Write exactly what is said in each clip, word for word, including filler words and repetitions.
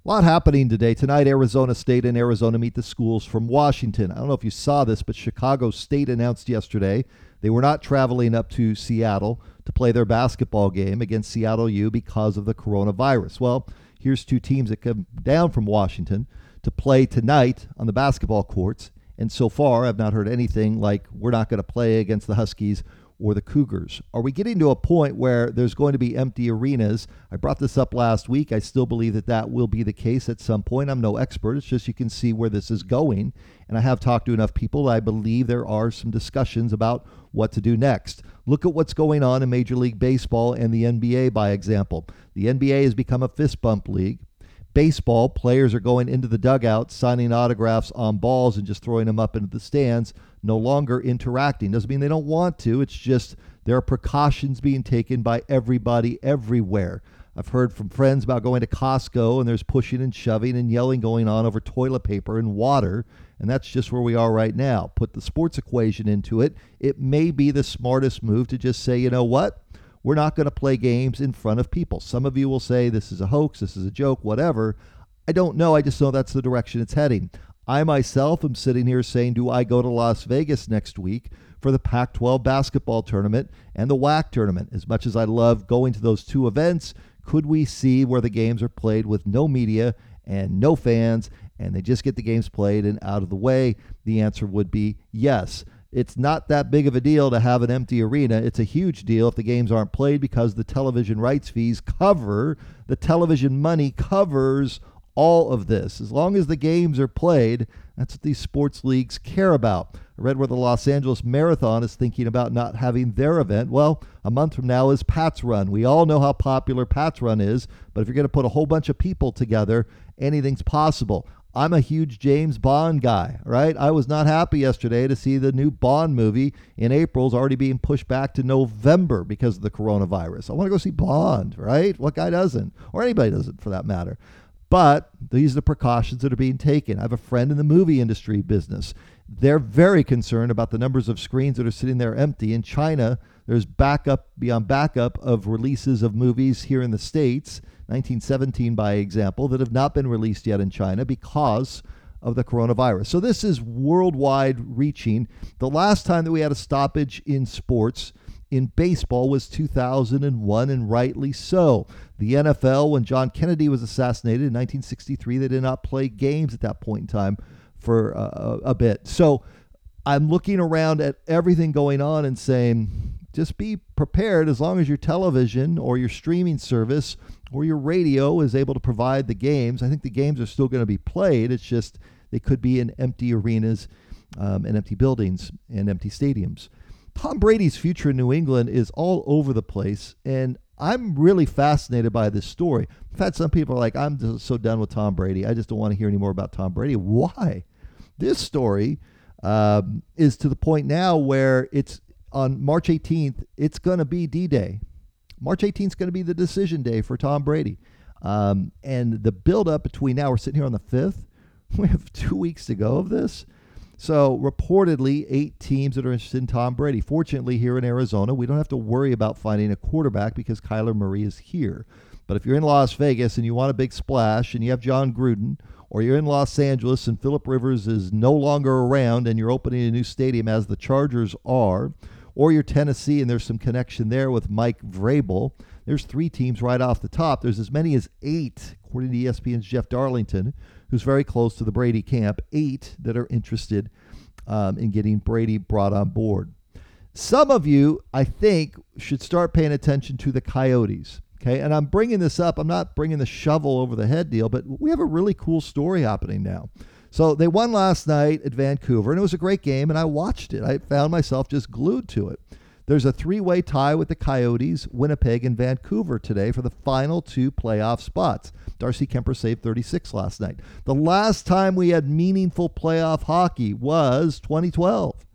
A lot happening today. Tonight, Arizona State and Arizona meet the schools from Washington. I don't know if you saw this, but Chicago State announced yesterday they were not traveling up to Seattle to play their basketball game against Seattle U because of the coronavirus. Well, here's two teams that come down from Washington to play tonight on the basketball courts. And so far, I've not heard anything like we're not going to play against the Huskies or the Cougars. Are we getting to a point where there's going to be empty arenas? I brought this up last week. I still believe that that will be the case at some point. I'm no expert. It's just you can see where this is going. And I have talked to enough people. I believe there are some discussions about what to do next. Look at what's going on in Major League Baseball and the N B A, by example. The N B A has become a fist bump league. Baseball, players are going into the dugout, signing autographs on balls and just throwing them up into the stands, no longer interacting. Doesn't mean they don't want to. It's just there are precautions being taken by everybody everywhere. I've heard from friends about going to Costco and there's pushing and shoving and yelling going on over toilet paper and water, and that's just where we are right now. Put the sports equation into it. It may be the smartest move to just say, you know what? We're not going to play games in front of people. Some of you will say this is a hoax, this is a joke, whatever. I don't know. I just know that's the direction it's heading. I myself am sitting here saying, do I go to Las Vegas next week for the Pac twelve basketball tournament and the W A C tournament? As much as I love going to those two events, could we see where the games are played with no media and no fans and they just get the games played and out of the way? The answer would be yes. It's not that big of a deal to have an empty arena. It's a huge deal if the games aren't played because the television rights fees cover, the television money covers all of this. As long as the games are played, that's what these sports leagues care about. I read where the Los Angeles Marathon is thinking about not having their event. Well, a month from now is Pat's Run. We all know how popular Pat's Run is, but if you're going to put a whole bunch of people together, anything's possible. I'm a huge James Bond guy, right? I was not happy yesterday to see the new Bond movie in April is already being pushed back to November because of the coronavirus. I want to go see Bond, right? What guy doesn't? Or anybody doesn't, for that matter. But these are the precautions that are being taken. I have a friend in the movie industry business. They're very concerned about the numbers of screens that are sitting there empty. In China, there's backup beyond backup of releases of movies here in the States, nineteen seventeen by example, that have not been released yet in China because of the coronavirus. So this is worldwide reaching. The last time that we had a stoppage in sports in baseball was two thousand one, and rightly so. The N F L, when John Kennedy was assassinated in nineteen sixty-three, they did not play games at that point in time for a, a bit. So I'm looking around at everything going on and saying, just be prepared. As long as your television or your streaming service or your radio is able to provide the games, I think the games are still going to be played. It's just they could be in empty arenas um, and empty buildings and empty stadiums. Tom Brady's future in New England is all over the place, and I'm really fascinated by this story. I've had some people are like, I'm just so done with Tom Brady. I just don't want to hear any more about Tom Brady. Why? This story um, is to the point now where it's on March eighteenth, it's going to be D-Day. March eighteenth is going to be the decision day for Tom Brady. Um, and the buildup between now, we're sitting here on the fifth. We have two weeks to go of this. So reportedly, eight teams that are interested in Tom Brady. Fortunately, here in Arizona, we don't have to worry about finding a quarterback because Kyler Murray is here. But if you're in Las Vegas and you want a big splash and you have John Gruden, or you're in Los Angeles and Phillip Rivers is no longer around and you're opening a new stadium as the Chargers are, or you're Tennessee and there's some connection there with Mike Vrabel, there's three teams right off the top. There's as many as eight, according to E S P N's Jeff Darlington, who's very close to the Brady camp, eight that are interested um, in getting Brady brought on board. Some of you, I think, should start paying attention to the Coyotes. Okay, and I'm bringing this up. I'm not bringing the shovel over the head deal, but we have a really cool story happening now. So they won last night at Vancouver, and it was a great game, and I watched it. I found myself just glued to it. There's a three-way tie with the Coyotes, Winnipeg, and Vancouver today for the final two playoff spots. Darcy Kemper saved thirty-six last night. The last time we had meaningful playoff hockey was twenty twelve.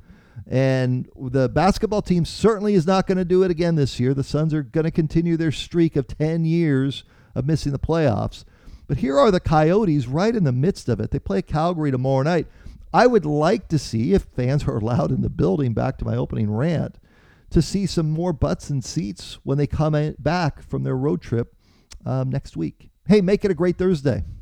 And the basketball team certainly is not going to do it again this year. The Suns are going to continue their streak of ten years of missing the playoffs. But here are the Coyotes right in the midst of it. They play Calgary tomorrow night. I would like to see, if fans are allowed in the building, back to my opening rant, to see some more butts and seats when they come back from their road trip um, next week. Hey, make it a great Thursday.